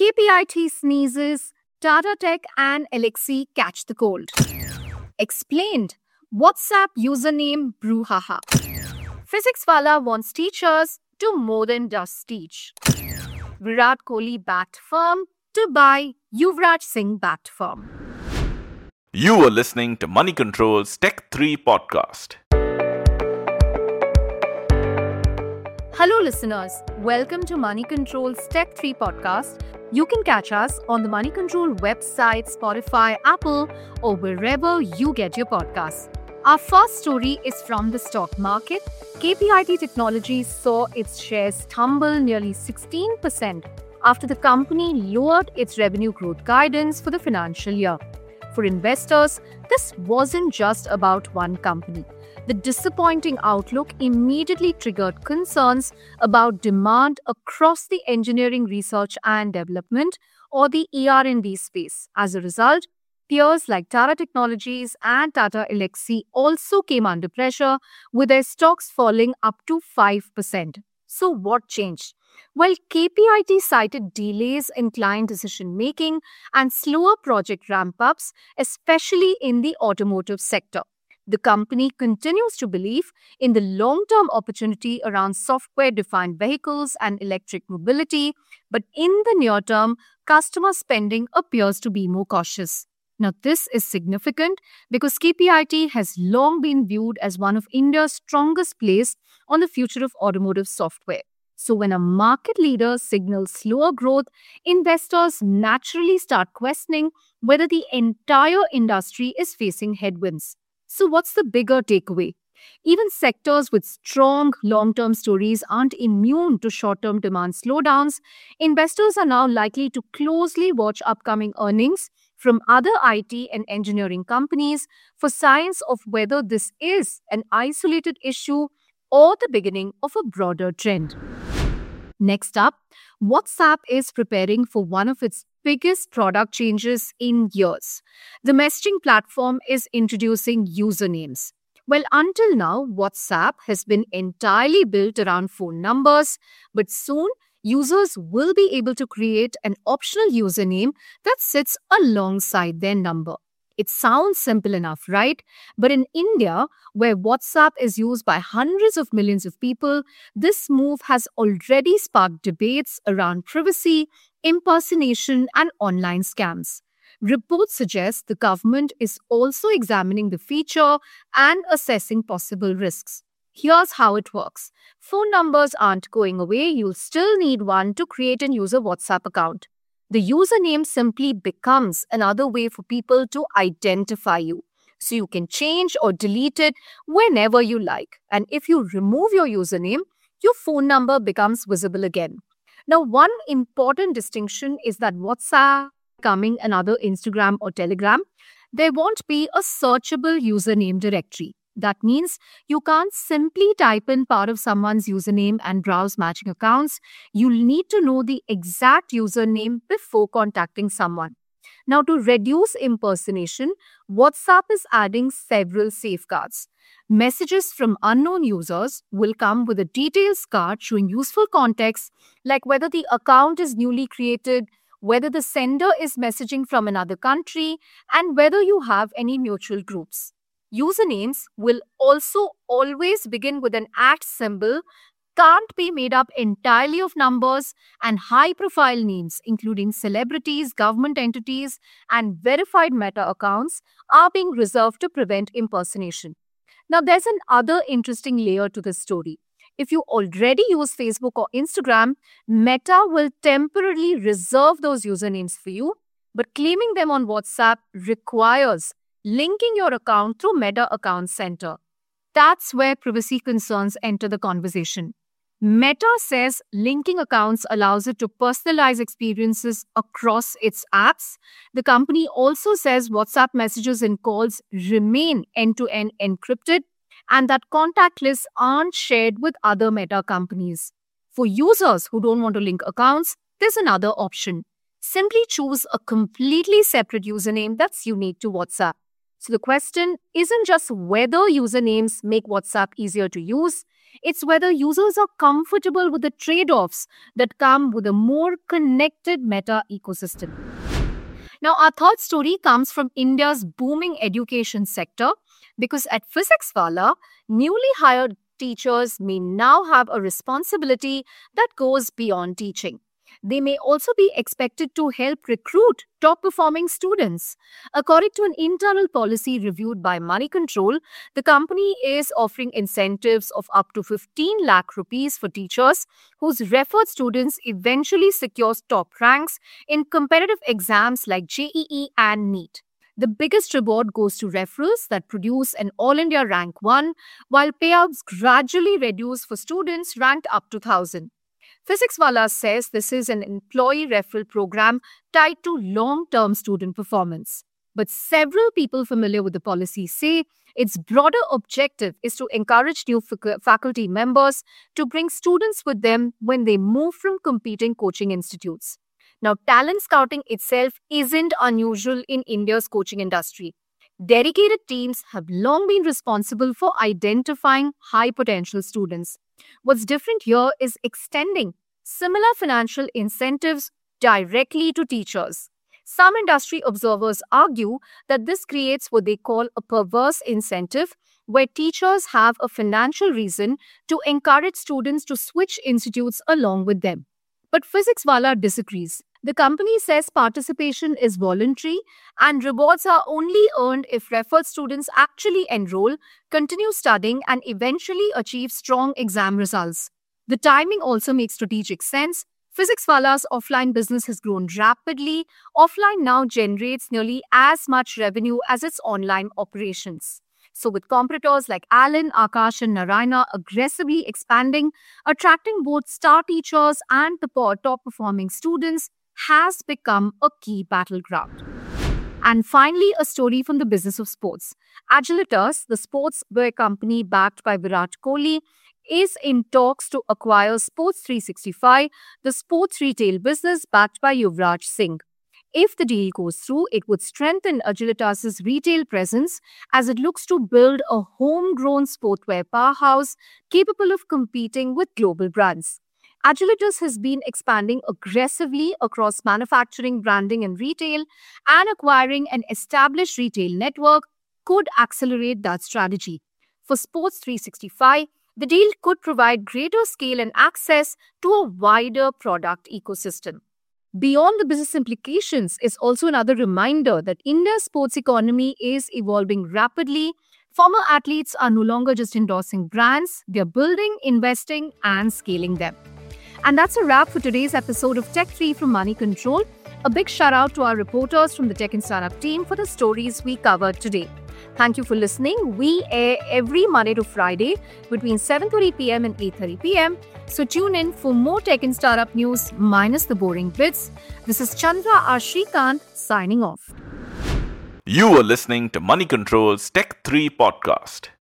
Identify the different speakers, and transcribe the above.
Speaker 1: KPIT sneezes, Tata Tech and Alexei catch the cold. Explained. WhatsApp username brouhaha. Physics wala wants teachers to more than just teach. Virat Kohli bat firm to buy Yuvraj Singh bat firm.
Speaker 2: You are listening to Money Control's Tech 3 podcast.
Speaker 1: Hello listeners, welcome to Money Control's Tech 3 podcast. You can catch us on the Money Control website, Spotify, Apple, or wherever you get your podcasts. Our first story is from the stock market. KPIT Technologies saw its shares tumble nearly 16% after the company lowered its revenue growth guidance for the financial year. For investors, this wasn't just about one company. The disappointing outlook immediately triggered concerns about demand across the engineering research and development, or the ER&D space. As a result, peers like Tata Technologies and Tata Elxsi also came under pressure, with their stocks falling up to 5%. So what changed? Well, KPIT cited delays in client decision-making and slower project ramp-ups, especially in the automotive sector. The company continues to believe in the long-term opportunity around software-defined vehicles and electric mobility, but in the near term, customer spending appears to be more cautious. Now, this is significant because KPIT has long been viewed as one of India's strongest plays on the future of automotive software. So when a market leader signals slower growth, investors naturally start questioning whether the entire industry is facing headwinds. So what's the bigger takeaway? Even sectors with strong long-term stories aren't immune to short-term demand slowdowns. Investors are now likely to closely watch upcoming earnings from other IT and engineering companies for signs of whether this is an isolated issue or the beginning of a broader trend. Next up, WhatsApp is preparing for one of its biggest product changes in years. The messaging platform is introducing usernames. Well, until now, WhatsApp has been entirely built around phone numbers, but soon users will be able to create an optional username that sits alongside their number. It sounds simple enough, right? But in India, where WhatsApp is used by hundreds of millions of people, this move has already sparked debates around privacy, impersonation, and online scams. Reports suggest the government is also examining the feature and assessing possible risks. Here's how it works. Phone numbers aren't going away. You'll still need one to create and use a WhatsApp account. The username simply becomes another way for people to identify you. So you can change or delete it whenever you like. And if you remove your username, your phone number becomes visible again. Now, one important distinction is that WhatsApp becoming another Instagram or Telegram, there won't be a searchable username directory. That means you can't simply type in part of someone's username and browse matching accounts. You'll need to know the exact username before contacting someone. Now, to reduce impersonation, WhatsApp is adding several safeguards. Messages from unknown users will come with a details card showing useful context, like whether the account is newly created, whether the sender is messaging from another country, and whether you have any mutual groups. Usernames will also always begin with an @ symbol, can't be made up entirely of numbers, and high-profile names, including celebrities, government entities, and verified Meta accounts, are being reserved to prevent impersonation. Now, there's another interesting layer to this story. If you already use Facebook or Instagram, Meta will temporarily reserve those usernames for you, but claiming them on WhatsApp requires linking your account through Meta Account Center. That's where privacy concerns enter the conversation. Meta says linking accounts allows it to personalize experiences across its apps. The company also says WhatsApp messages and calls remain end-to-end encrypted and that contact lists aren't shared with other Meta companies. For users who don't want to link accounts, there's another option. Simply choose a completely separate username that's unique to WhatsApp. So the question isn't just whether usernames make WhatsApp easier to use, It's whether users are comfortable with the trade-offs that come with a more connected meta ecosystem. Now, our third story comes from India's booming education sector because at Physicswala, newly hired teachers may now have a responsibility that goes beyond teaching. They may also be expected to help recruit top performing students. According to an internal policy reviewed by Money Control, the company is offering incentives of up to 15 lakh rupees for teachers whose referred students eventually secure top ranks in competitive exams like JEE and NEET. The biggest reward goes to referrals that produce an All India rank 1, while payouts gradually reduce for students ranked up to 1000. Physicswala says this is an employee referral program tied to long-term student performance. But several people familiar with the policy say its broader objective is to encourage new faculty members to bring students with them when they move from competing coaching institutes. Now, talent scouting itself isn't unusual in India's coaching industry. Dedicated teams have long been responsible for identifying high-potential students. What's different here is extending similar financial incentives directly to teachers. Some industry observers argue that this creates what they call a perverse incentive, where teachers have a financial reason to encourage students to switch institutes along with them. But Physicswala disagrees. The company says participation is voluntary and rewards are only earned if referred students actually enroll, continue studying, and eventually achieve strong exam results. The timing also makes strategic sense. Physicswala's offline business has grown rapidly. Offline now generates nearly as much revenue as its online operations. So with competitors like Alan, Akash and Narayana aggressively expanding, attracting both star teachers and the top performing students has become a key battleground. And finally, a story from the business of sports. Agilitas, the sportswear company backed by Virat Kohli, is in talks to acquire Sports 365, the sports retail business backed by Yuvraj Singh. If the deal goes through, it would strengthen Agilitas's retail presence as it looks to build a homegrown sportswear powerhouse capable of competing with global brands. Agilitas has been expanding aggressively across manufacturing, branding, and retail, and acquiring an established retail network could accelerate that strategy. For Sports 365, the deal could provide greater scale and access to a wider product ecosystem. Beyond the business implications is also another reminder that India's sports economy is evolving rapidly. Former athletes are no longer just endorsing brands, they're building, investing, and scaling them. And that's a wrap for today's episode of Tech 3 from Money Control. A big shout out to our reporters from the Tech and Startup team for the stories we covered today. Thank you for listening. We air every Monday to Friday between 7:30 p.m. and 8:30 p.m. So tune in for more tech and startup news minus the boring bits. This is Chandra R. Shrikant signing off.
Speaker 2: You are listening to Money Control's Tech 3 podcast.